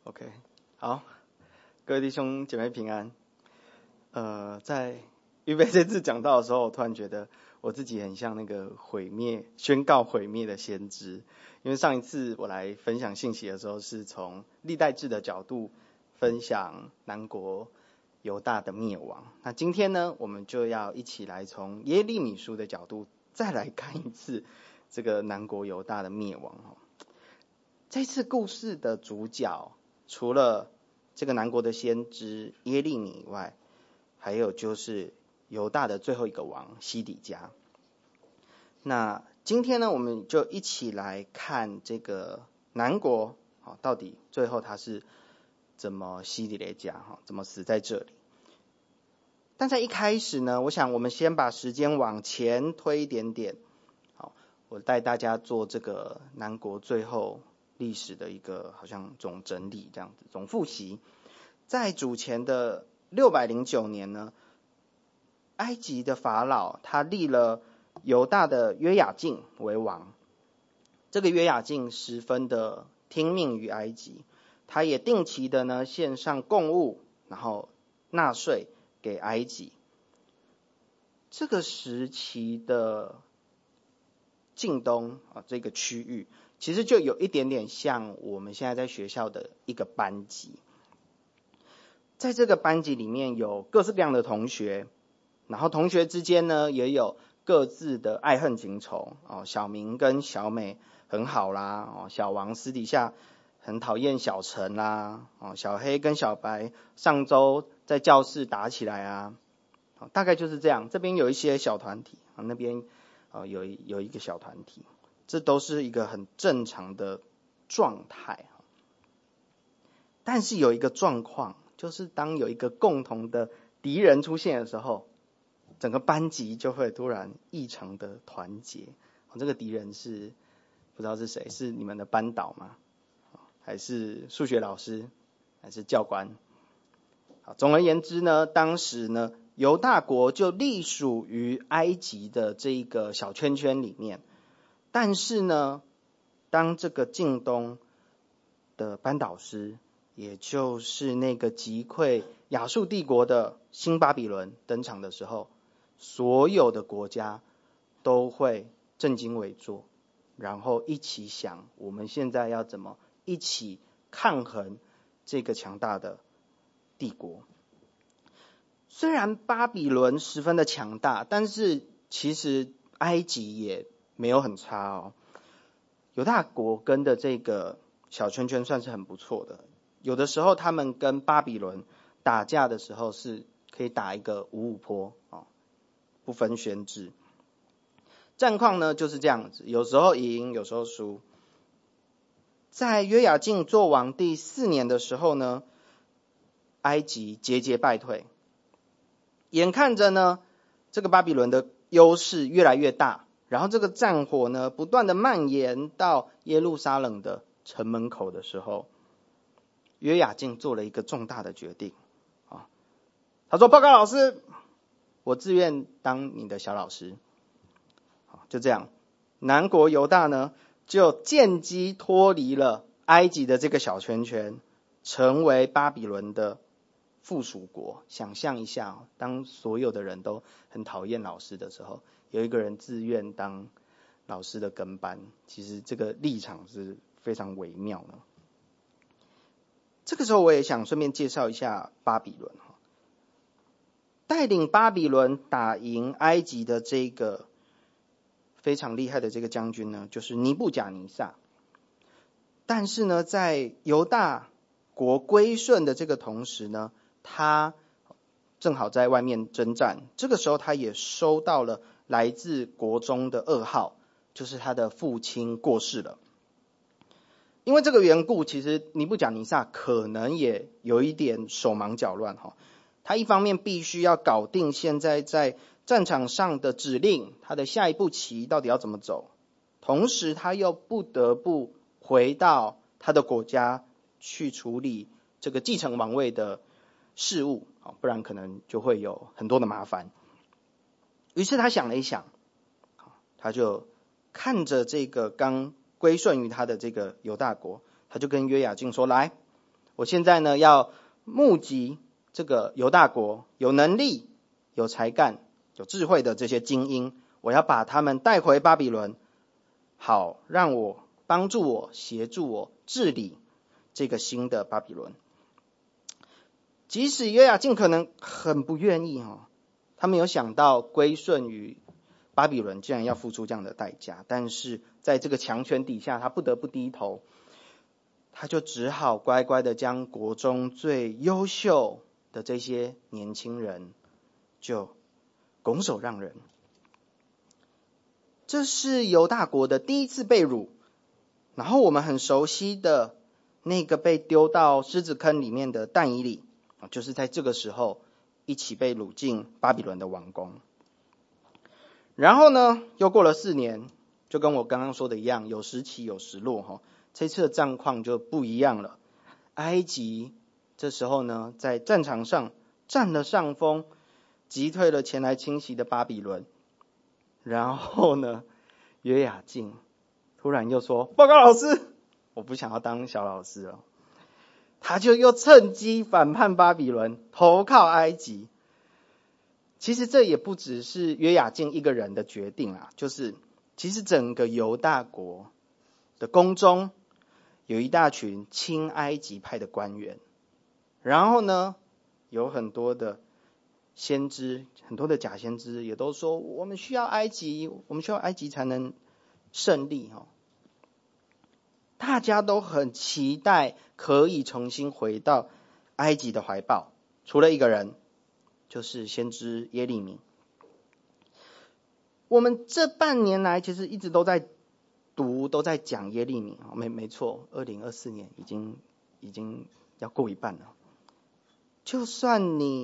OK， 好，各位弟兄姐妹平安。在预备这次讲道的时候，我突然觉得我自己很像那个宣告毁灭的先知。因为上一次我来分享信息的时候，是从历代志的角度分享南国犹大的灭亡。那今天呢，我们就要一起来从耶利米书的角度再来看一次这个南国犹大的灭亡。这次故事的主角除了这个南国的先知耶利米以外，还有就是犹大的最后一个王西底家。那今天呢，我们就一起来看这个南国到底最后他是怎么西底家怎么死在这里。但在一开始呢，我想我们先把时间往前推一点点。我带大家做这个南国最后历史的一个好像总整理这样子，总复习。在主前的609年呢，埃及的法老他立了犹大的约雅敬为王。这个约雅敬十分的听命于埃及，他也定期的呢献上供物，然后纳税给埃及。这个时期的近东这个区域，其实就有一点点像我们现在在学校的一个班级。在这个班级里面有各式各样的同学，然后同学之间呢也有各自的爱恨情仇。小明跟小美很好啦，小王私底下很讨厌小陈啦，小黑跟小白上周在教室打起来啊，大概就是这样。这边有一些小团体，那边有一个小团体，这都是一个很正常的状态。但是有一个状况，就是当有一个共同的敌人出现的时候，整个班级就会突然异常的团结。这个敌人是不知道是谁，是你们的班导吗？还是数学老师？还是教官？总而言之呢，当时呢犹大国就隶属于埃及的这一个小圈圈里面。但是呢，当这个近东的班导师，也就是那个击溃亚述帝国的新巴比伦登场的时候，所有的国家都会正襟危坐，然后一起想我们现在要怎么一起抗衡这个强大的帝国。虽然巴比伦十分的强大，但是其实埃及也没有很差哦。犹大国跟的这个小圈圈算是很不错的，有的时候他们跟巴比伦打架的时候是可以打一个5-5波，不分轩轾。战况呢就是这样子，有时候赢，有时候输。在约雅敬做王第4年的时候呢，埃及节节败退。眼看着呢，这个巴比伦的优势越来越大，然后这个战火呢不断的蔓延到耶路撒冷的城门口的时候，约雅敬做了一个重大的决定。他说：报告老师，我自愿当你的小老师。就这样，南国犹大呢就间接脱离了埃及的这个小圈圈，成为巴比伦的附属国。想象一下，当所有的人都很讨厌老师的时候，有一个人自愿当老师的跟班，其实这个立场是非常微妙的。这个时候我也想顺便介绍一下巴比伦。带领巴比伦打赢埃及的这个非常厉害的这个将军呢，就是尼布甲尼撒。但是呢，在犹大国归顺的这个同时呢，他正好在外面征战。这个时候他也收到了来自国中的噩耗，就是他的父亲过世了。因为这个缘故，其实尼布甲尼撒可能也有一点手忙脚乱。他一方面必须要搞定现在在战场上的指令，他的下一步棋到底要怎么走，同时他又不得不回到他的国家去处理这个继承王位的事务，不然可能就会有很多的麻烦。于是他想了一想，他就看着这个刚归顺于他的这个犹大国，他就跟约雅敬说：来， 我现在呢要募集这个犹大国有能力、有才干、有智慧的这些精英，我要把他们带回巴比伦，好让我帮助我、协助我治理这个新的巴比伦。即使约雅敬可能很不愿意他没有想到归顺于巴比伦竟然要付出这样的代价，但是在这个强权底下，他不得不低头，他就只好乖乖的将国中最优秀的这些年轻人就拱手让人。这是犹大国的第一次被掳，然后我们很熟悉的那个被丢到狮子坑里面的但以理，就是在这个时候一起被掳进巴比伦的王宫。然后呢，又过了4年，就跟我刚刚说的一样，有时起有时落这次的战况就不一样了。埃及这时候呢，在战场上占了上风，击退了前来侵袭的巴比伦。然后呢，约雅敬突然又说：“报告老师，我不想要当小老师了。”他就又趁机反叛巴比伦，投靠埃及。其实这也不只是约雅敬一个人的决定啊，就是其实整个犹大国的宫中有一大群亲埃及派的官员，然后呢，有很多的先知，很多的假先知也都说我们需要埃及，我们需要埃及才能胜利大家都很期待可以重新回到埃及的怀抱，除了一个人，就是先知耶利米。我们这半年来其实一直都在读，都在讲耶利米，没错，2024年已经要过一半了。就算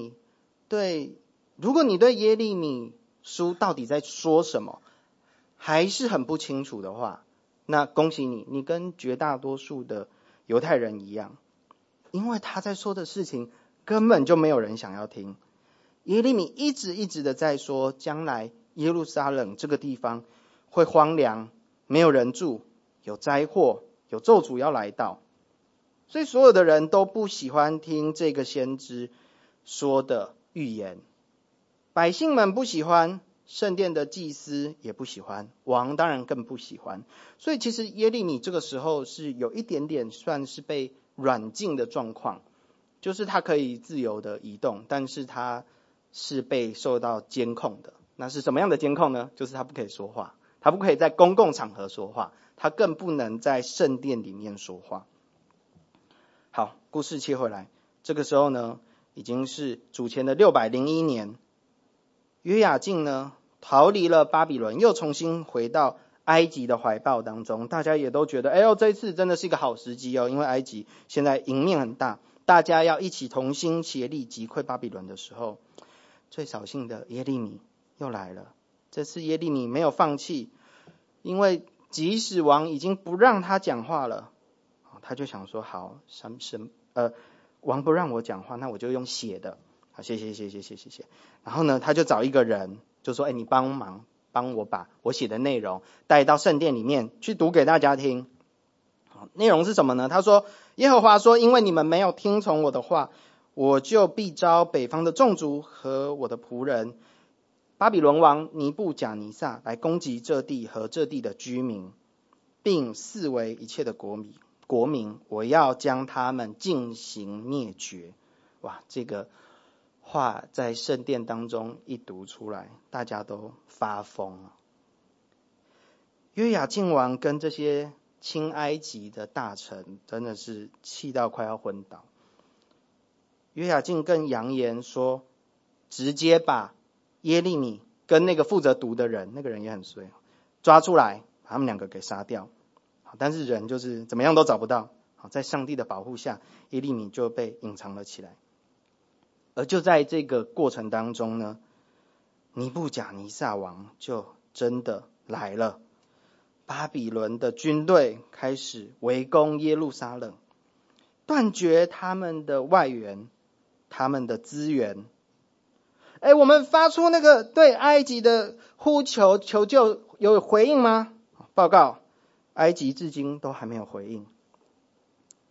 如果你对耶利米书到底在说什么还是很不清楚的话，那恭喜你，你跟绝大多数的犹太人一样，因为他在说的事情根本就没有人想要听。耶利米一直的在说，将来耶路撒冷这个地方会荒凉，没有人住，有灾祸，有咒诅要来到。所以所有的人都不喜欢听这个先知说的预言，百姓们不喜欢，圣殿的祭司也不喜欢，王当然更不喜欢。所以其实耶利米这个时候是有一点点算是被软禁的状况，就是他可以自由的移动，但是他是被受到监控的。那是什么样的监控呢？就是他不可以说话，他不可以在公共场合说话，他更不能在圣殿里面说话。好，故事切回来，这个时候呢，已经是主前的601年，约雅敬呢逃离了巴比伦，又重新回到埃及的怀抱当中。大家也都觉得，这一次真的是一个好时机因为埃及现在赢面很大，大家要一起同心协力击溃巴比伦的时候，最扫兴的耶利米又来了。这次耶利米没有放弃，因为即使王已经不让他讲话了，他就想说好，王不让我讲话，那我就用写的。好，谢谢。然后呢，他就找一个人，就说你帮我把我写的内容带到圣殿里面去读给大家听。内容是什么呢？他说，耶和华说，因为你们没有听从我的话，我就必招北方的众族和我的仆人巴比伦王尼布甲尼撒来攻击这地和这地的居民，并四围一切的国民，我要将他们进行灭绝。哇，这个话在圣殿当中一读出来，大家都发疯了。约雅敬王跟这些亲埃及的大臣真的是气到快要昏倒。约雅敬更扬言说，直接把耶利米跟那个负责读的人，那个人也很衰，抓出来把他们2个给杀掉。但是人就是怎么样都找不到，在上帝的保护下，耶利米就被隐藏了起来。而就在这个过程当中呢，尼布甲尼撒王就真的来了，巴比伦的军队开始围攻耶路撒冷，断绝他们的外援，他们的资源。我们发出那个对埃及的呼求求救有回应吗？报告，埃及至今都还没有回应。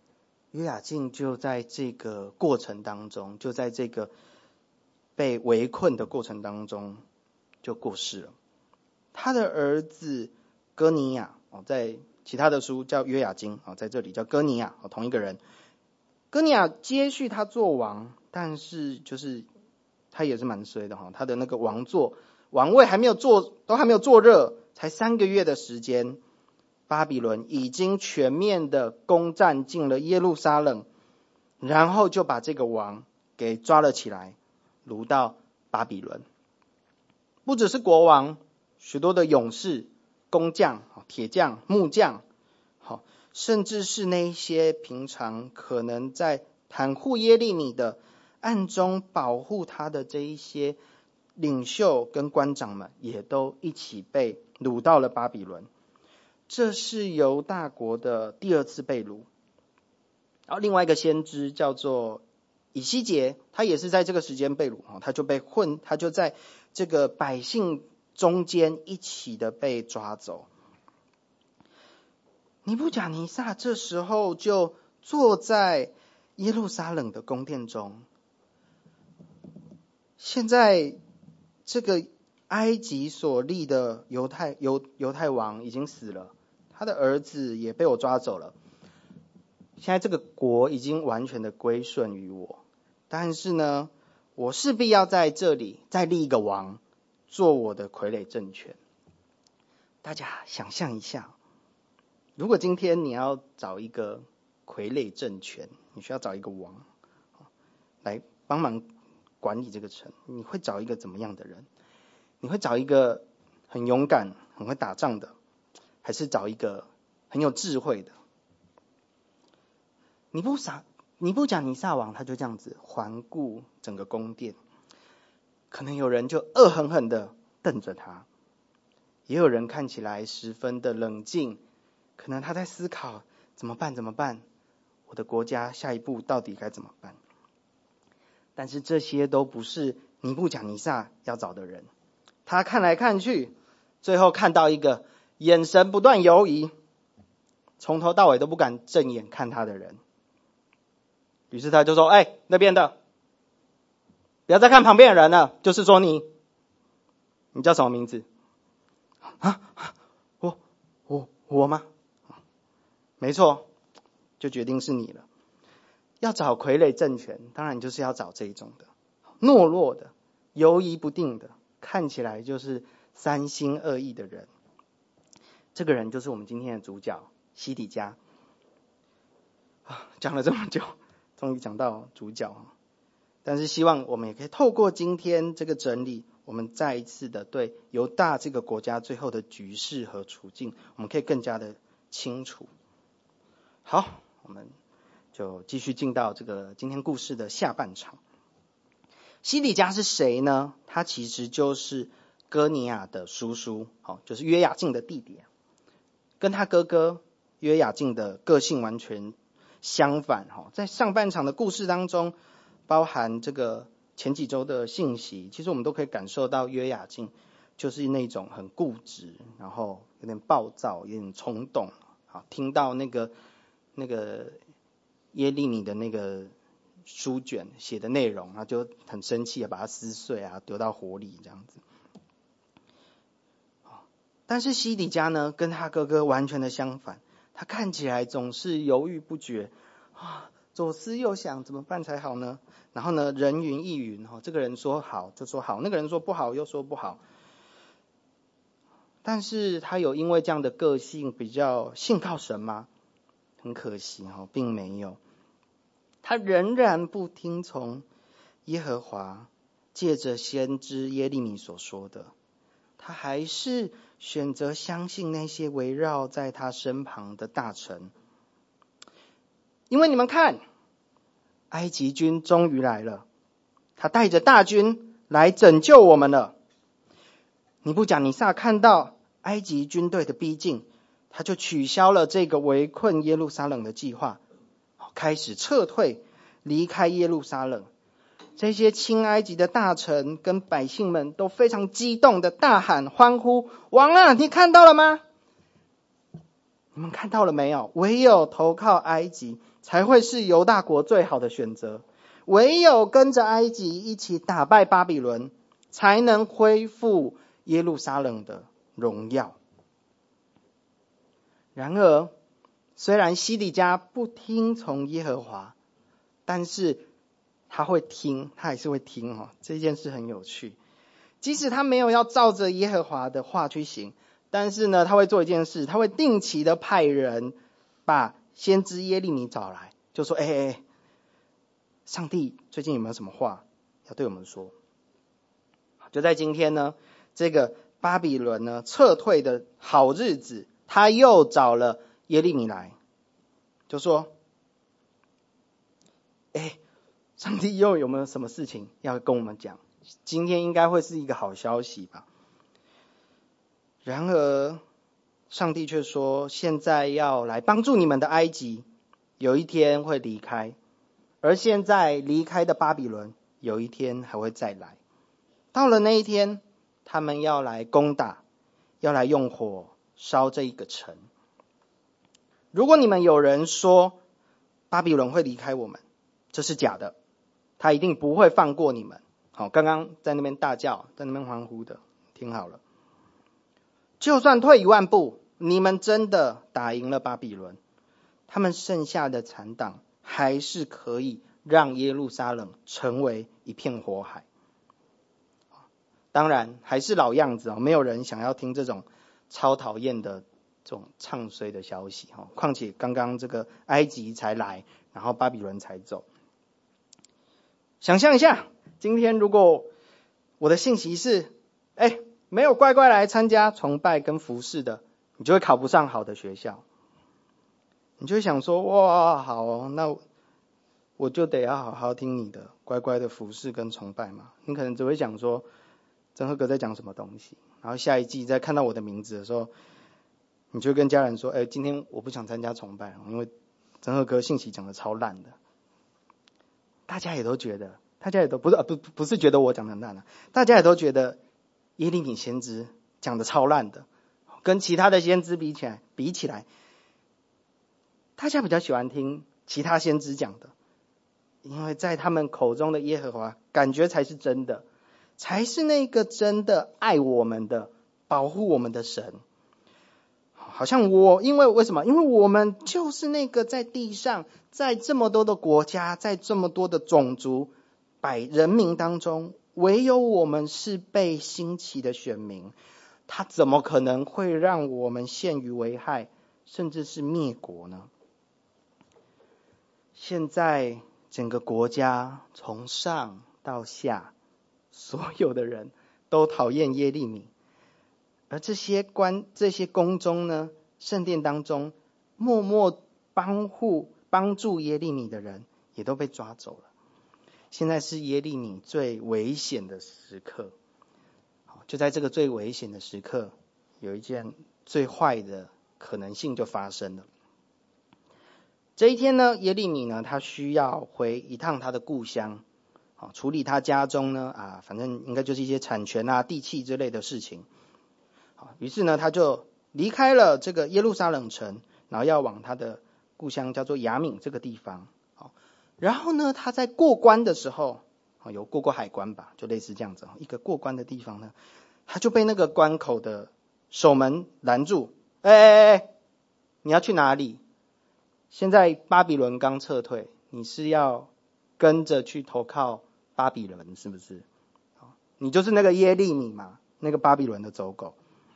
约雅敬就在这个过程当中，就在这个被围困的过程当中就过世了。他的儿子哥尼雅，在其他的书叫约雅斤，在这里叫哥尼雅，同一个人。哥尼雅接续他做王，但是就是他也是蛮衰的，他的那个王位还没有坐热，才3个月的时间，巴比伦已经全面的攻占进了耶路撒冷，然后就把这个王给抓了起来，掳到巴比伦。不只是国王，许多的勇士、工匠、铁匠、木匠，甚至是那些平常可能在袒护耶利米的、暗中保护他的这一些领袖跟官长们，也都一起被掳到了巴比伦。这是犹大国的第2次被掳。然后另外一个先知叫做以西结，他也是在这个时间被掳，他就在这个百姓中间一起的被抓走。尼布甲尼撒这时候就坐在耶路撒冷的宫殿中。现在这个埃及所立的犹太王已经死了，他的儿子也被我抓走了。现在这个国已经完全的归顺于我，但是呢，我势必要在这里再立一个王，做我的傀儡政权。大家想象一下，如果今天你要找一个傀儡政权，你需要找一个王来帮忙管理这个城，你会找一个怎么样的人？你会找一个很勇敢、很会打仗的，还是找一个很有智慧的？尼布甲尼撒王他就这样子环顾整个宫殿，可能有人就恶狠狠的瞪着他，也有人看起来十分的冷静，可能他在思考怎么办，我的国家下一步到底该怎么办。但是这些都不是尼布甲尼撒要找的人，他看来看去，最后看到一个眼神不断游移，从头到尾都不敢正眼看他的人。于是他就说：那边的，不要再看旁边的人了，就是说你叫什么名字？我吗？没错，就决定是你了。要找傀儡政权，当然就是要找这一种的，懦弱的、犹疑不定的，看起来就是三心二意的人。这个人就是我们今天的主角西底家。讲了这么久，终于讲到主角，但是希望我们也可以透过今天这个整理，我们再一次的对犹大这个国家最后的局势和处境，我们可以更加的清楚。好，我们就继续进到这个今天故事的下半场。西底家是谁呢？他其实就是哥尼雅的叔叔，就是约雅敬的弟弟，跟他哥哥约雅敬的个性完全相反。在上半场的故事当中，包含这个前几周的信息，其实我们都可以感受到约雅敬就是那种很固执，然后有点暴躁，有点冲动。听到那个耶利米的那个书卷写的内容，他就很生气，把它撕碎丢到火里这样子。但是西底家呢，跟他哥哥完全的相反，他看起来总是犹豫不决，左思右想，怎么办才好呢？然后呢，人云亦云，这个人说好就说好，那个人说不好又说不好。但是他有因为这样的个性比较信靠神吗？很可惜并没有。他仍然不听从耶和华借着先知耶利米所说的，他还是选择相信那些围绕在他身旁的大臣。因为你们看，埃及军终于来了，他带着大军来拯救我们了。尼布甲尼撒看到埃及军队的逼近，他就取消了这个围困耶路撒冷的计划，开始撤退，离开耶路撒冷。这些亲埃及的大臣跟百姓们都非常激动的大喊欢呼：王啊，你看到了吗？ 你们看到了没有？唯有投靠埃及才会是犹大国最好的选择，唯有跟着埃及一起打败巴比伦，才能恢复耶路撒冷的荣耀。然而，虽然西底家不听从耶和华，但是他会听，他还是会听哦。这件事很有趣，即使他没有要照着耶和华的话去行，但是呢，他会做一件事，他会定期的派人把先知耶利米找来，就说：上帝最近有没有什么话要对我们说？就在今天呢，这个巴比伦呢撤退的好日子，他又找了耶利米来，就说：上帝又有没有什么事情要跟我们讲？今天应该会是一个好消息吧。然而上帝却说，现在要来帮助你们的埃及有一天会离开，而现在离开的巴比伦有一天还会再来。到了那一天，他们要来攻打，要来用火烧这一个城。如果你们有人说巴比伦会离开我们，这是假的，他一定不会放过你们。好，刚刚在那边大叫，在那边欢呼的，听好了。就算退1万步，你们真的打赢了巴比伦，他们剩下的残党还是可以让耶路撒冷成为一片火海。当然还是老样子，没有人想要听这种超讨厌的这种唱衰的消息。况且刚刚这个埃及才来，然后巴比伦才走。想象一下，今天如果我的信息是没有乖乖来参加崇拜跟服事的，你就会考不上好的学校。你就会想说，哇，好哦，那我就得要好好听你的，乖乖的服事跟崇拜嘛。你可能只会想说，曾和哥在讲什么东西，然后下一季再看到我的名字的时候，你就跟家人说，今天我不想参加崇拜，因为曾和哥信息讲的超烂的。大家也都觉得，大家也都不是觉得我讲的烂了，大家也都觉得耶利米先知讲的超烂的，跟其他的先知比起来，大家比较喜欢听其他先知讲的，因为在他们口中的耶和华感觉才是真的，才是那个真的爱我们的、保护我们的神。好像为什么？因为我们就是那个在地上，在这么多的国家，在这么多的种族人民当中，唯有我们是被兴起的选民，他怎么可能会让我们陷于危害，甚至是灭国呢？现在整个国家从上到下，所有的人都讨厌耶利米，而这些宫中呢，圣殿当中默默帮助耶利米的人也都被抓走了。现在是耶利米最危险的时刻。就在这个最危险的时刻，有一件最坏的可能性就发生了。这一天呢，耶利米呢，他需要回一趟他的故乡，处理他家中呢反正应该就是一些产权地契之类的事情。于是呢，他就离开了这个耶路撒冷城，然后要往他的故乡叫做亚敏这个地方。然后呢，他在过关的时候，有过海关吧，就类似这样子，一个过关的地方呢，他就被那个关口的守门拦住。你要去哪里？现在巴比伦刚撤退，你是要跟着去投靠巴比伦是不是？你就是那个耶利米嘛，那个巴比伦的走狗。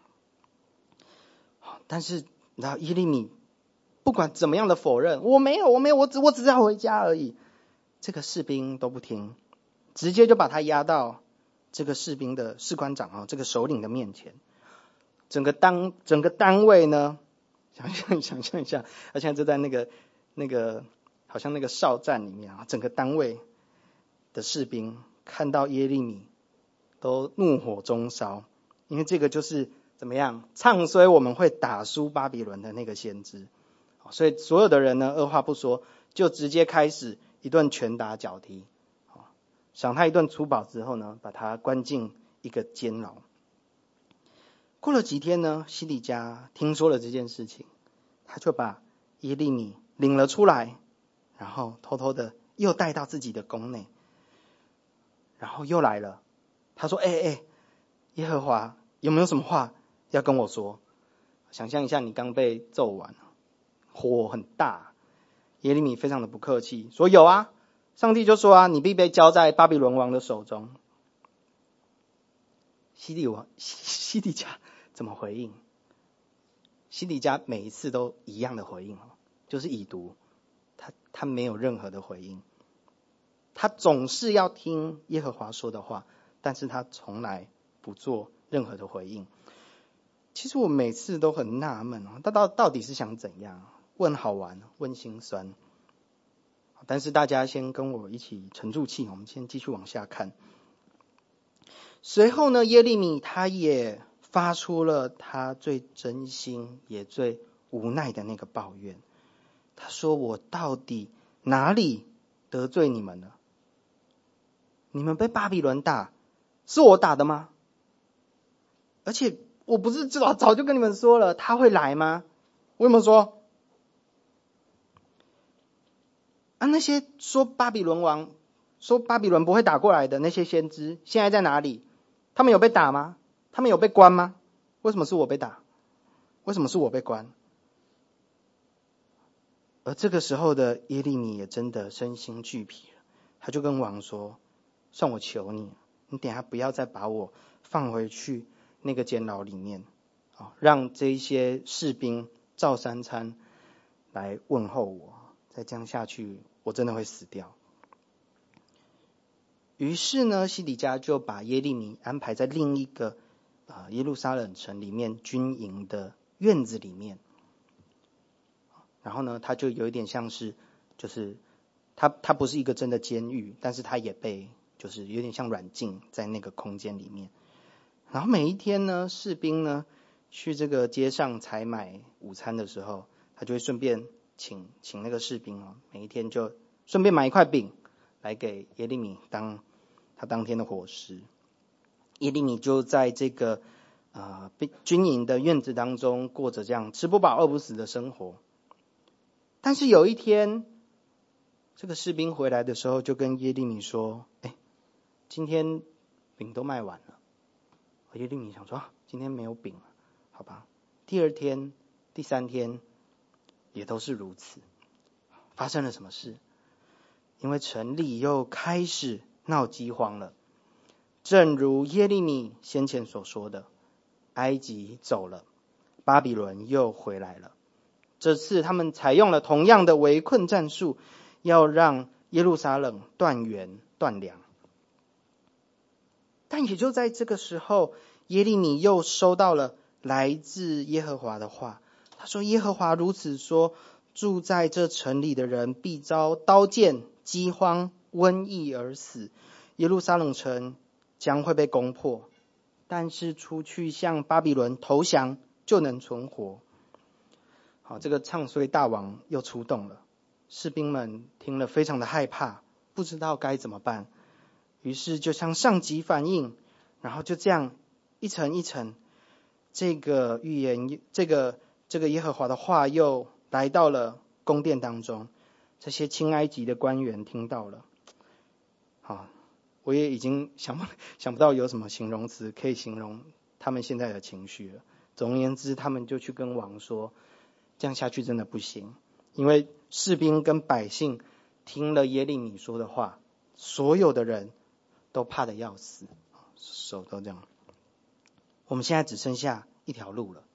但是然后耶利米不管怎么样的否认，我没有，我只是要回家而已。这个士兵都不听，直接就把他押到这个士兵的士官长这个首领的面前。整个单位呢，想象一下，而且就在那个好像那个哨站里面整个单位的士兵看到耶利米都怒火中烧，因为这个就是怎么样唱衰我们会打输巴比伦的那个先知。所以所有的人呢，二话不说就直接开始一顿拳打脚踢，赏他一顿粗饱之后呢，把他关进一个监牢。过了几天呢，西底家听说了这件事情， 他就把耶利米领了出来，然后偷偷的又带到自己的宫内，然后又来了。他说：耶和华有没有什么话要跟我说？想象一下，你刚被揍完，火很大，耶利米非常的不客气，说有啊，上帝就说啊，你必被交在巴比伦王的手中。西底家怎么回应？西底家每一次都一样的回应，就是已读，他没有任何的回应，他总是要听耶和华说的话，但是他从来不做任何的回应。其实我每次都很纳闷，他到底是想怎样？问好玩，问心酸。但是大家先跟我一起沉住气，我们先继续往下看。随后呢，耶利米他也发出了他最真心也最无奈的那个抱怨。他说：我到底哪里得罪你们了？你们被巴比伦打，是我打的吗？而且我不是早就跟你们说了他会来吗？我有没有说？那些说巴比伦不会打过来的那些先知，现在在哪里？他们有被打吗？他们有被关吗？为什么是我被打？为什么是我被关？而这个时候的耶利米也真的身心俱疲了，他就跟王说：算我求你，你等一下不要再把我放回去那个监牢里面，让这些士兵照三餐来问候我，再这样下去我真的会死掉。于是呢，西底家就把耶利米安排在另一个耶路撒冷城里面军营的院子里面。然后呢，他就有一点像是，就是他不是一个真的监狱，但是他也被就是有点像软禁在那个空间里面。然后每一天呢，士兵呢去这个街上采买午餐的时候，他就会顺便请那个士兵每一天就顺便买一块饼来给耶利米当他当天的伙食。耶利米就在这个军营的院子当中过着这样吃不饱饿不死的生活。但是有一天，这个士兵回来的时候就跟耶利米说：今天饼都卖完了。耶利米想说今天没有饼了，好吧。第二天第三天也都是如此。发生了什么事？因为城里又开始闹饥荒了。正如耶利米先前所说的，埃及走了，巴比伦又回来了。这次他们采用了同样的围困战术，要让耶路撒冷断源断粮。但也就在这个时候，耶利米又收到了来自耶和华的话。他说：耶和华如此说，住在这城里的人必遭刀剑、饥荒、瘟疫而死，耶路撒冷城将会被攻破，但是出去向巴比伦投降就能存活。好，这个唱衰大王又出动了，士兵们听了非常的害怕，不知道该怎么办，于是就向上级反映，然后就这样一层一层，这个预言，这个耶和华的话又来到了宫殿当中。这些亲埃及的官员听到了，好，我也已经想不到有什么形容词可以形容他们现在的情绪了。总而言之，他们就去跟王说，这样下去真的不行，因为士兵跟百姓听了耶利米说的话，所有的人都怕得要死，手都这样。我们现在只剩下一条路了。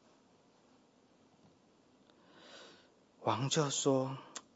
王就说：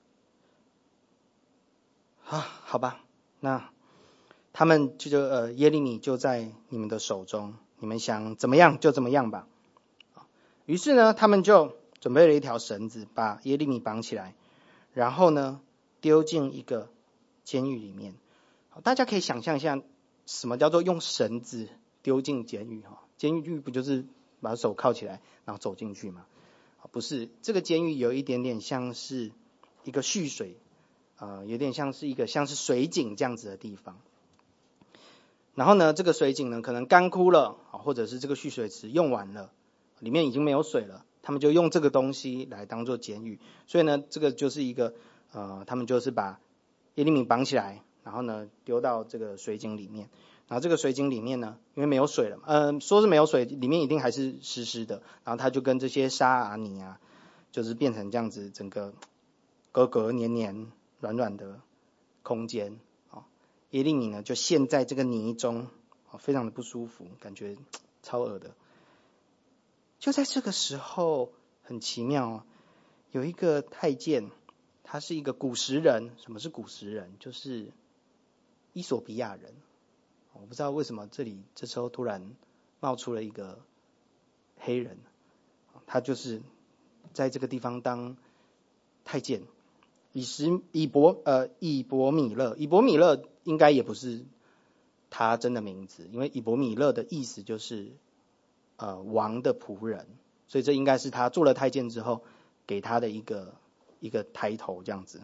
好吧，那他们耶利米就在你们的手中，你们想怎么样就怎么样吧。于是呢，他们就准备了一条绳子，把耶利米绑起来，然后呢丢进一个监狱里面。大家可以想象一下，什么叫做用绳子丢进监狱？监狱不就是把手铐起来然后走进去吗？不是，这个监狱有一点点像是一个蓄水，有点像是一个像是水井这样子的地方。然后呢，这个水井呢可能干枯了，或者是这个蓄水池用完了，里面已经没有水了， 他们就用这个东西来当做监狱。所以呢，这个就是一个他们就是把耶利米绑起来，然后呢丢到这个水井里面。然后这个水井里面呢，因为没有水了，说是没有水，里面一定还是湿湿的。然后他就跟这些沙啊泥啊，就是变成这样子，整个格格黏黏、软软的空间。耶利米呢就陷在这个泥中，非常的不舒服，感觉超恶的。就在这个时候，很奇妙，有一个太监，他是一个古时人。什么是古时人？就是伊索比亚人。我不知道为什么这时候突然冒出了一个黑人，他就是在这个地方当太监。以伯米勒应该也不是他真的名字，因为以伯米勒的意思就是王的仆人，所以这应该是他做了太监之后给他的一个抬头这样子。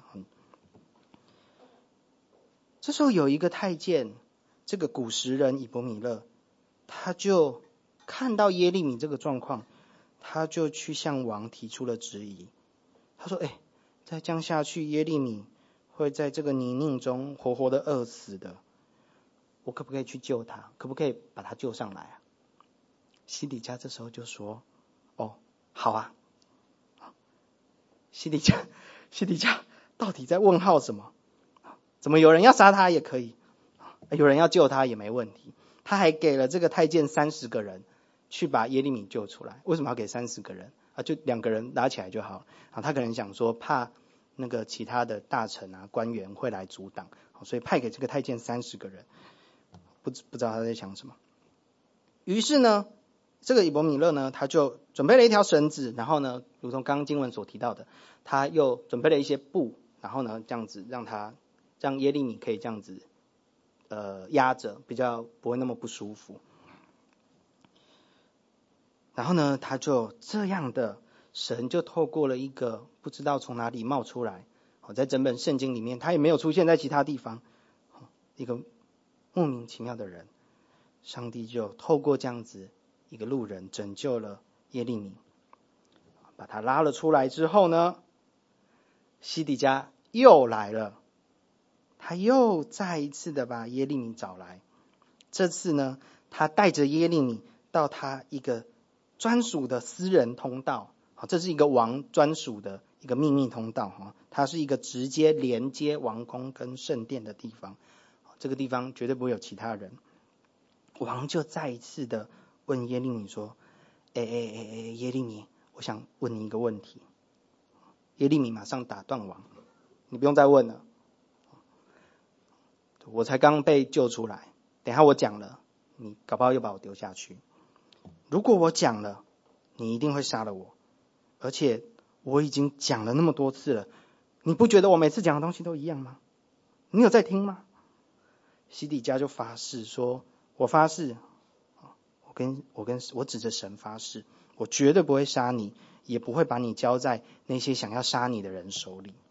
这时候有一个太监，这个古时人以伯米勒，他就看到耶利米这个状况，他就去向王提出了质疑。他说再这样下去，耶利米会在这个泥泞中活活的饿死的，我可不可以去救他？可不可以把他救上来啊？西底家这时候就说好啊。西底家到底在问号什么？怎么有人要杀他也可以，有人要救他也没问题。他还给了这个太监30个人去把耶利米救出来。为什么要给30个人就2个人拉起来就好了。他可能想说怕那个其他的大臣啊官员会来阻挡，所以派给这个太监30个人。不知道他在想什么。于是呢，这个以伯米勒呢，他就准备了一条绳子，然后呢，如同刚刚经文所提到的，他又准备了一些布，然后呢，这样子让耶利米可以这样子压着，比较不会那么不舒服。然后呢，他就这样的，神就透过了一个不知道从哪里冒出来，在整本圣经里面他也没有出现在其他地方，一个莫名其妙的人，上帝就透过这样子一个路人拯救了耶利米，把他拉了出来之后呢，西底家又来了，他又再一次的把耶利米找来。这次呢，他带着耶利米到他一个专属的私人通道，这是一个王专属的一个秘密通道，它是一个直接连接王宫跟圣殿的地方，这个地方绝对不会有其他人。王就再一次的问耶利米说，耶利米，我想问你一个问题。耶利米马上打断王，你不用再问了，我才刚被救出来，等一下我讲了，你搞不好又把我丢下去。如果我讲了，你一定会杀了我，而且我已经讲了那么多次了，你不觉得我每次讲的东西都一样吗？你有在听吗？西底家就发誓说，我发誓，我指着神发誓，我绝对不会杀你，也不会把你交在那些想要杀你的人手里。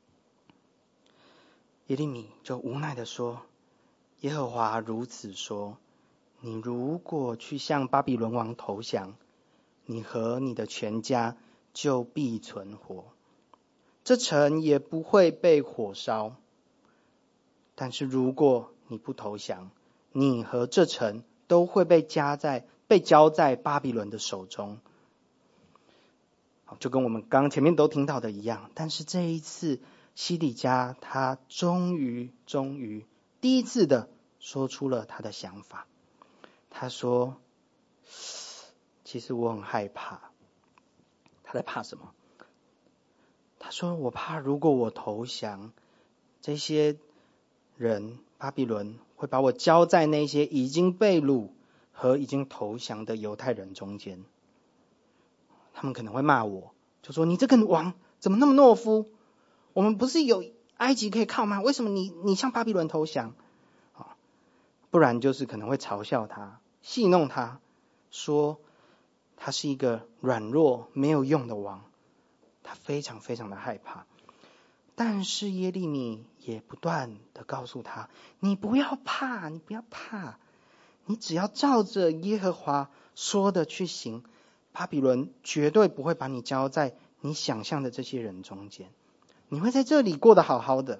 耶利米就无奈的说，耶和华如此说，你如果去向巴比伦王投降，你和你的全家就必存活，这城也不会被火烧。但是如果你不投降，你和这城都会被交在巴比伦的手中。就跟我们刚刚前面都听到的一样，但是这一次西底家他终于第一次的说出了他的想法。他说，其实我很害怕。他在怕什么？他说，我怕如果我投降，这些人巴比伦会把我交在那些已经被掳和已经投降的犹太人中间。他们可能会骂我，就说你这个王怎么那么懦夫，我们不是有埃及可以靠吗？为什么你向巴比伦投降？不然就是可能会嘲笑他，戏弄他，说他是一个软弱没有用的王。他非常非常的害怕。但是耶利米也不断的告诉他，你不要怕，你只要照着耶和华说的去行， 巴比伦绝对不会把你交在你想象的这些人中间，你会在这里过得好好的。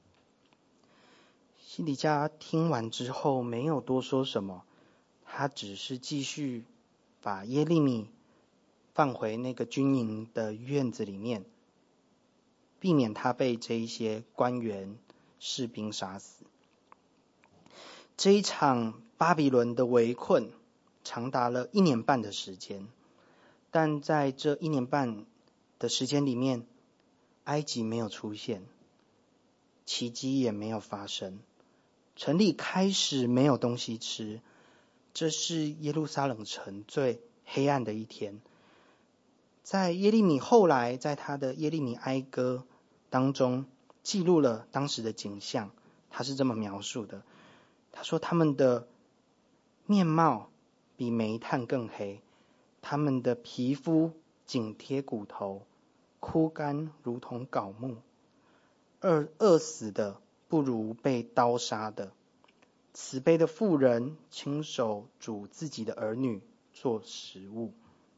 西底家听完之后没有多说什么，他只是继续把耶利米放回那个军营的院子里面，避免他被这一些官员士兵杀死。这一场巴比伦的围困长达了1年半的时间，但在这1年半的时间里面，埃及没有出现，奇迹也没有发生，城里开始没有东西吃，这是耶路撒冷城最黑暗的一天。在耶利米后来在他的耶利米哀歌当中记录了当时的景象，他是这么描述的，他说他们的面貌比煤炭更黑，他们的皮肤紧贴骨头，枯干如同槁木，饿死的不如被刀杀的，慈悲的妇人亲手煮自己的儿女做食物。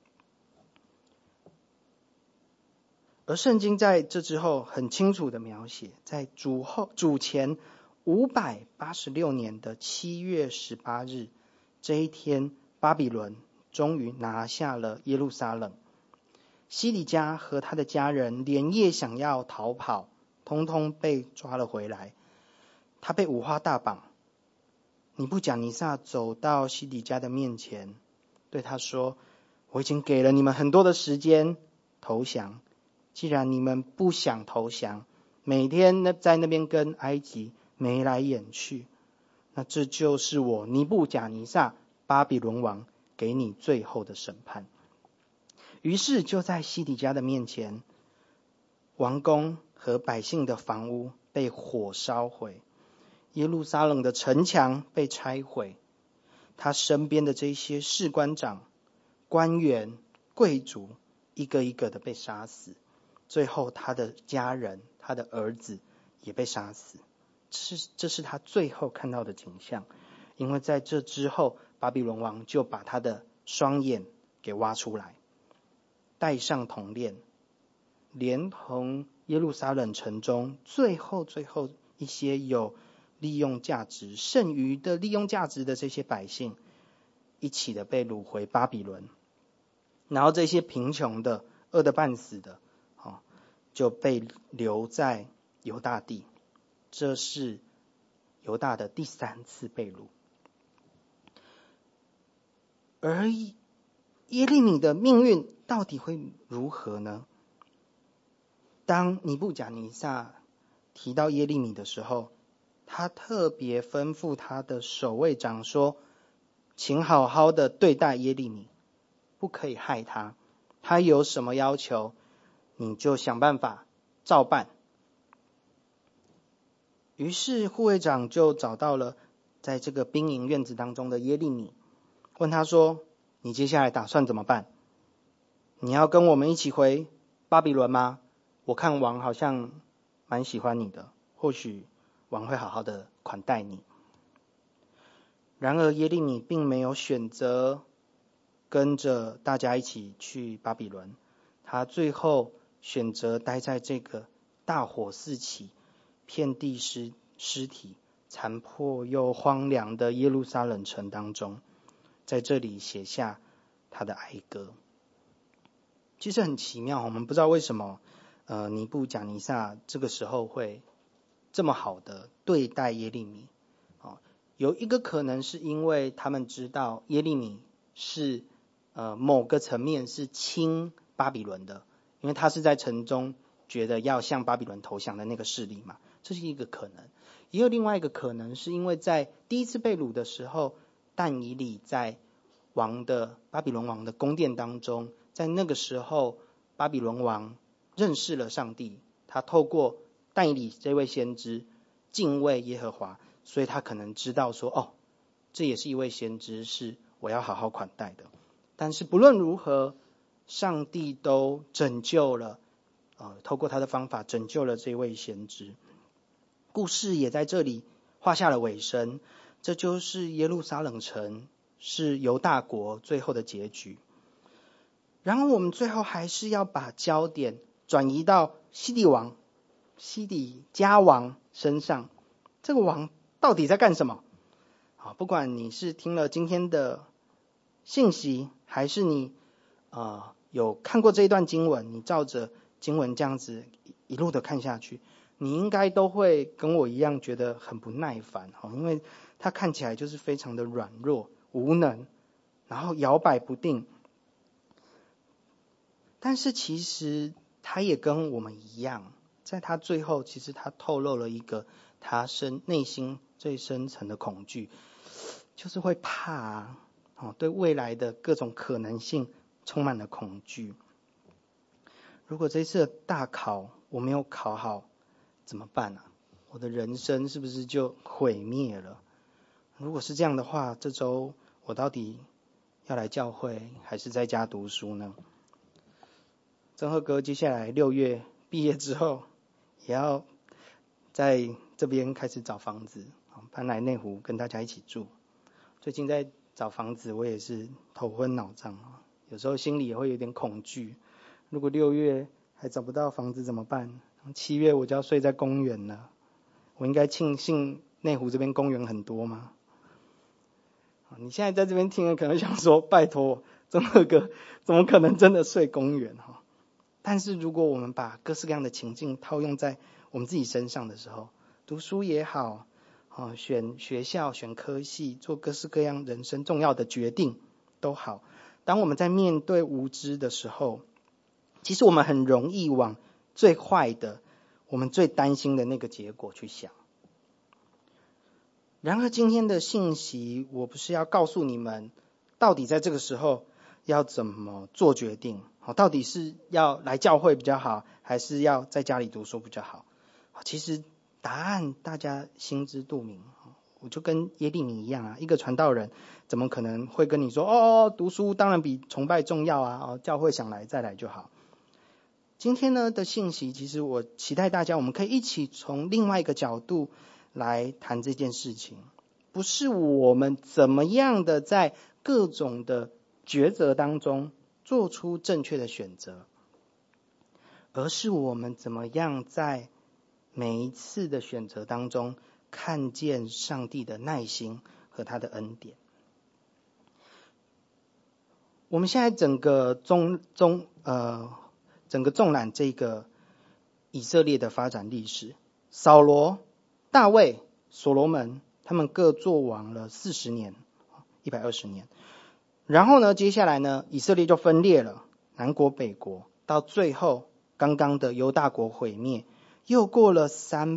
而圣经在这之后很清楚的描写，在主前586年的7月18日这一天，巴比伦终于拿下了耶路撒冷。西底家和他的家人连夜想要逃跑，通通被抓了回来。他被五花大绑，尼布甲尼撒走到西底家的面前，对他说：我已经给了你们很多的时间投降，既然你们不想投降，每天在那边跟埃及眉来眼去，那这就是我尼布甲尼撒巴比伦王给你最后的审判。于是就在西底家的面前，王宫和百姓的房屋被火烧毁，耶路撒冷的城墙被拆毁，他身边的这些士官长、官员、贵族一个一个的被杀死，最后他的家人、他的儿子也被杀死。这是他最后看到的景象。因为在这之后，巴比伦王就把他的双眼给挖出来，戴上铜链，连同耶路撒冷城中最后一些有利用价值、剩余的利用价值的这些百姓，一起的被掳回巴比伦。然后这些贫穷的、饿得半死的，就被留在犹大地。这是犹大的第3次被掳。而耶利米的命运到底会如何呢？当尼布甲尼撒提到耶利米的时候，他特别吩咐他的守卫长说：请好好的对待耶利米，不可以害他，他有什么要求你就想办法照办。于是护卫长就找到了在这个兵营院子当中的耶利米，问他说：你接下来打算怎么办？你要跟我们一起回巴比伦吗？我看王好像蛮喜欢你的，或许王会好好的款待你。然而耶利米并没有选择跟着大家一起去巴比伦，他最后选择待在这个大火四起、遍地尸体、残破又荒凉的耶路撒冷城当中，在这里写下他的哀歌。其实很奇妙，我们不知道为什么尼布甲尼撒这个时候会这么好的对待耶利米。有一个可能是因为他们知道耶利米是某个层面是亲巴比伦的，因为他是在城中觉得要向巴比伦投降的那个势力嘛，这是一个可能。也有另外一个可能是因为在第一次被掳的时候，但以理在巴比伦王的宫殿当中，在那个时候巴比伦王认识了上帝，他透过但以理这位先知敬畏耶和华，所以他可能知道说，这也是一位先知，是我要好好款待的。但是不论如何，上帝都拯救了透过他的方法拯救了这位先知。故事也在这里画下了尾声，这就是耶路撒冷城是犹大国最后的结局。 然后我们最后还是要把焦点转移到西底家王身上。这个王到底在干什么？不管你是听了今天的信息，还是你有看过这一段经文，你照着经文这样子一路的看下去，你应该都会跟我一样觉得很不耐烦，因为他看起来就是非常的软弱无能，然后摇摆不定。但是其实他也跟我们一样，在他最后其实他透露了一个他内心最深层的恐惧，就是会怕对未来的各种可能性充满了恐惧。如果这次的大考我没有考好怎么办啊？我的人生是不是就毁灭了？如果是这样的话，这周我到底要来教会还是在家读书呢？曾贺哥接下来6月毕业之后，也要在这边开始找房子，搬来内湖跟大家一起住。最近在找房子，我也是头昏脑胀，有时候心里也会有点恐惧。如果6月还找不到房子怎么办？7月我就要睡在公园了。我应该庆幸内湖这边公园很多吗？你现在在这边听了可能想说，拜托曾贺哥怎么可能真的睡公园？但是如果我们把各式各样的情境套用在我们自己身上的时候，读书也好，选学校选科系，做各式各样人生重要的决定都好，当我们在面对无知的时候，其实我们很容易往最坏的我们最担心的那个结果去想。然而今天的信息，我不是要告诉你们到底在这个时候要怎么做决定，到底是要来教会比较好，还是要在家里读书比较好？其实答案大家心知肚明。我就跟耶利米一样啊，一个传道人怎么可能会跟你说读书当然比崇拜重要啊，教会想来再来就好。今天呢的信息，其实我期待大家我们可以一起从另外一个角度来谈这件事情，不是我们怎么样的在各种的抉择当中做出正确的选择，而是我们怎么样在每一次的选择当中看见上帝的耐心和他的恩典。我们现在整个纵览这个以色列的发展历史，扫罗、大卫、所罗门他们各作王了40年，120年。然后呢，接下来呢，以色列就分裂了，南国北国，到最后刚刚的犹大国毁灭，又过了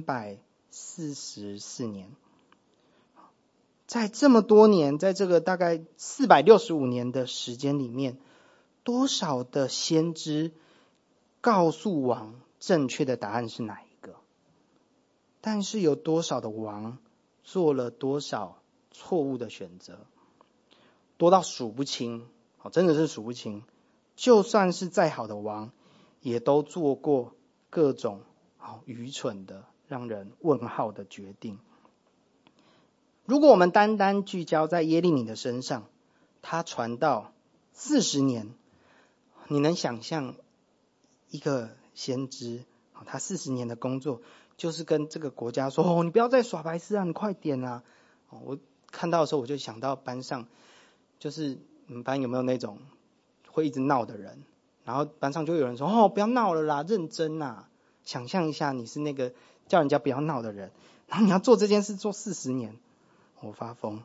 344年。在这么多年，在这个大概465年的时间里面，多少的先知告诉王正确的答案是哪一个？但是有多少的王做了多少错误的选择？多到数不清，真的是数不清。就算是再好的王，也都做过各种愚蠢的、让人问号的决定。如果我们单单聚焦在耶利米的身上，他传道40年，你能想象一个先知他40年的工作就是跟这个国家说你不要再耍白痴啊，你快点啊。我看到的时候我就想到班上，就是你们班有没有那种会一直闹的人，然后班上就有人说不要闹了啦，认真啊。想象一下你是那个叫人家不要闹的人，然后你要做这件事做40年，我发疯。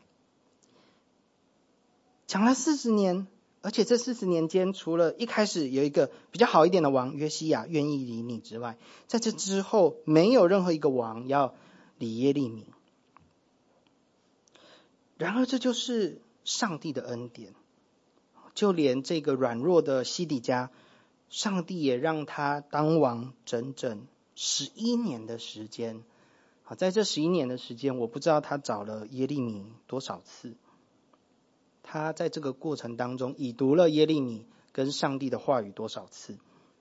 讲了40年，而且这40年间，除了一开始有一个比较好一点的王约西亚愿意理你之外，在这之后没有任何一个王要理耶利米。然而这就是上帝的恩典，就连这个软弱的西底家，上帝也让他当王整整11年的时间。在这11年的时间，我不知道他找了耶利米多少次，他在这个过程当中已读了耶利米跟上帝的话语多少次。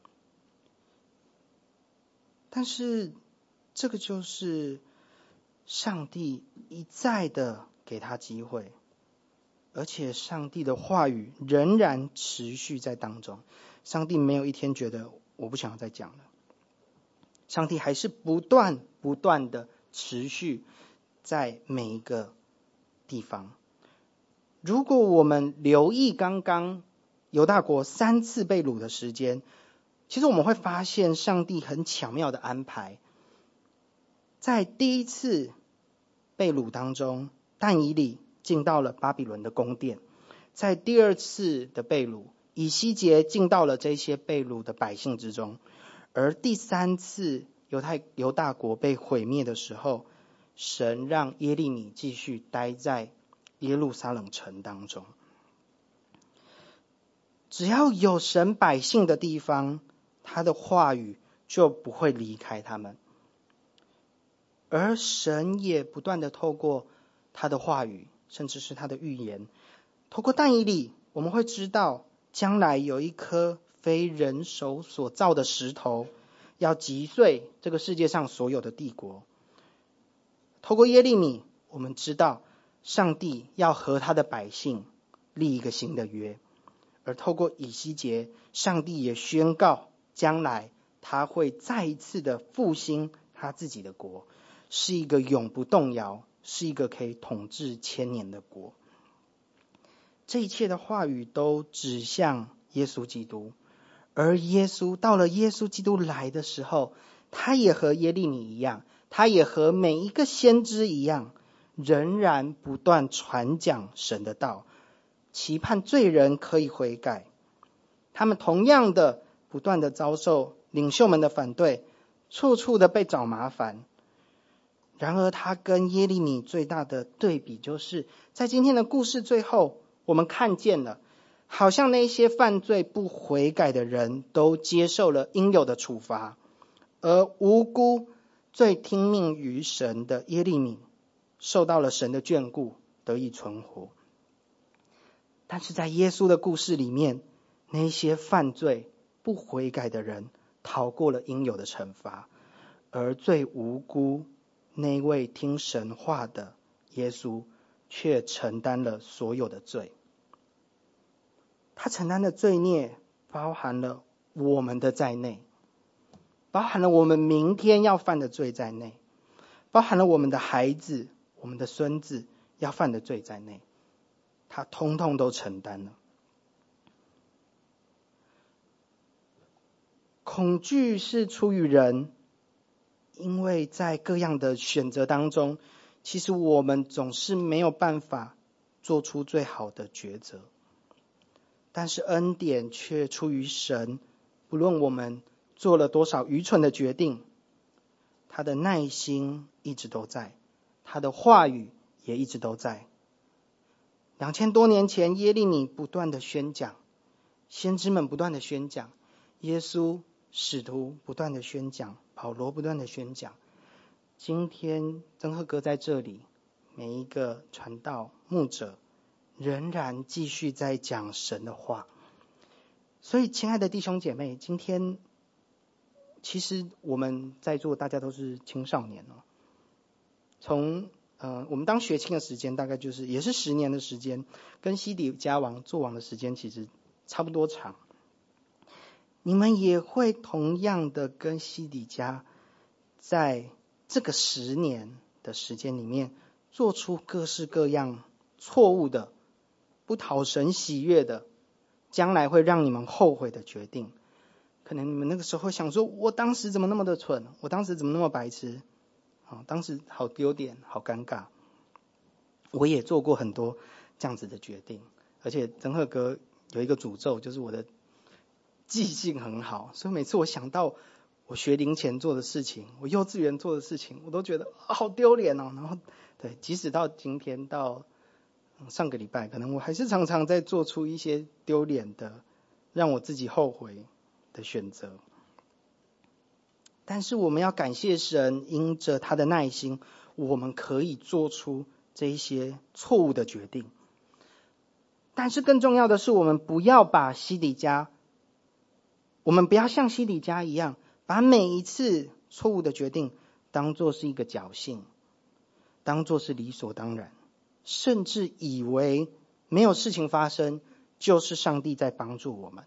但是这个就是上帝一再的给他机会， 而且上帝的话语仍然持续在当中。上帝没有一天觉得我不想要再讲了，上帝还是不断的持续在每一个地方。如果我们留意刚刚犹大国3次被掳的时间，其实我们会发现上帝很巧妙的安排。在第一次被掳当中，但以理进到了巴比伦的宫殿；在第二次的被掳，以西结进到了这些被掳的百姓之中；而第3次犹大国被毁灭的时候，神让耶利米继续待在耶路撒冷城当中。只要有神百姓的地方，他的话语就不会离开他们。而神也不断的透过他的话语，甚至是他的预言，透过但以理，我们会知道将来有一颗非人手所造的石头要击碎这个世界上所有的帝国。透过耶利米，我们知道上帝要和他的百姓立一个新的约。而透过以西结，上帝也宣告将来他会再一次的复兴他自己的国，是一个永不动摇，是一个可以统治1000年的国。这一切的话语都指向耶稣基督，而到了耶稣基督来的时候，他也和耶利米一样，他也和每一个先知一样，仍然不断传讲神的道，期盼罪人可以悔改。他们同样的不断的遭受领袖们的反对，处处的被找麻烦。然而他跟耶利米最大的对比，就是在今天的故事最后，我们看见了好像那些犯罪不悔改的人都接受了应有的处罚，而无辜最听命于神的耶利米受到了神的眷顾，得以存活。但是在耶稣的故事里面，那些犯罪不悔改的人逃过了应有的惩罚，而最无辜那位听神话的耶稣却承担了所有的罪。他承担的罪孽包含了我们的在内，包含了我们明天要犯的罪在内，包含了我们的孩子、我们的孙子要犯的罪在内，他通通都承担了。恐惧是出于人，因为在各样的选择当中，其实我们总是没有办法做出最好的抉择。但是恩典却出于神，不论我们做了多少愚蠢的决定，他的耐心一直都在，他的话语也一直都在。2000多年前，耶利米不断的宣讲，先知们不断的宣讲，耶稣使徒不断的宣讲，保罗不断的宣讲。今天曾鹤哥在这里，每一个传道牧者仍然继续在讲神的话。所以亲爱的弟兄姐妹，今天其实我们在座大家都是青少年哦。从我们当学青的时间大概也是10年的时间，跟西底家王做王的时间其实差不多长。你们也会同样的跟西底家在这个10年的时间里面做出各式各样错误的、不讨神喜悦的，将来会让你们后悔的决定。可能你们那个时候想说，我当时怎么那么的蠢，我当时怎么那么白痴，当时好丢脸，好尴尬。我也做过很多这样子的决定，而且曾鹤哥有一个诅咒，就是我的记性很好，所以每次我想到我学龄前做的事情，我幼稚园做的事情，我都觉得好丢脸哦。然后对，即使到今天，到上个礼拜，可能我还是常常在做出一些丢脸的，让我自己后悔的选择。但是我们要感谢神，因着他的耐心，我们可以做出这一些错误的决定。但是更重要的是，我们不要像西底家一样，把每一次错误的决定当作是一个侥幸，当作是理所当然，甚至以为没有事情发生，就是上帝在帮助我们。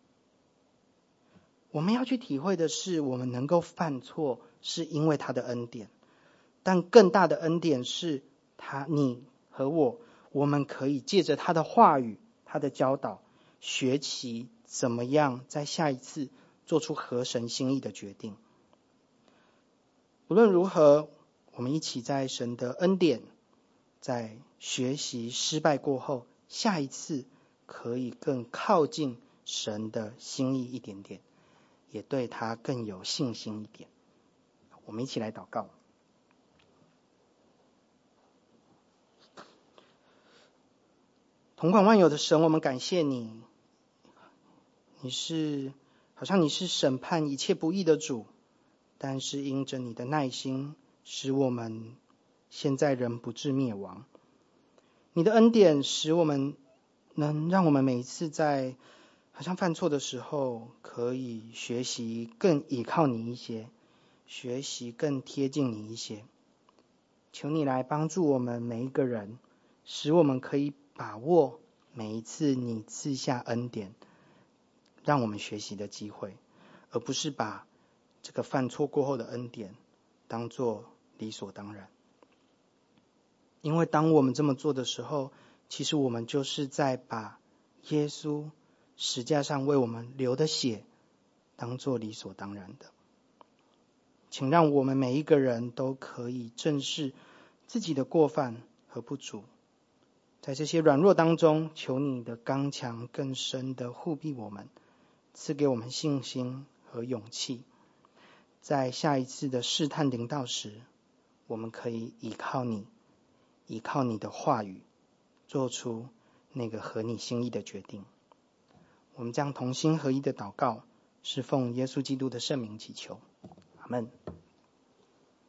我们要去体会的是，我们能够犯错是因为他的恩典，但更大的恩典是你和我们可以借着他的话语，他的教导，学习怎么样在下一次做出合神心意的决定。无论如何，我们一起在神的恩典，在学习失败过后，下一次可以更靠近神的心意一点点，也对他更有信心一点。我们一起来祷告。统管万有的神，我们感谢你，好像你是审判一切不义的主，但是因着你的耐心，使我们现在人不至灭亡。你的恩典使我们能让我们每一次在好像犯错的时候，可以学习更依靠你一些，学习更贴近你一些。求你来帮助我们每一个人，使我们可以把握每一次你赐下恩典让我们学习的机会，而不是把这个犯错过后的恩典当作理所当然。因为当我们这么做的时候，其实我们就是在把耶稣十架上为我们流的血当作理所当然的。请让我们每一个人都可以正视自己的过犯和不足，在这些软弱当中，求你的刚强更深的护庇我们，赐给我们信心和勇气，在下一次的试探临到时，我们可以依靠你的话语，做出那个合你心意的决定。我们将同心合一的祷告，是奉耶稣基督的圣名祈求，阿们。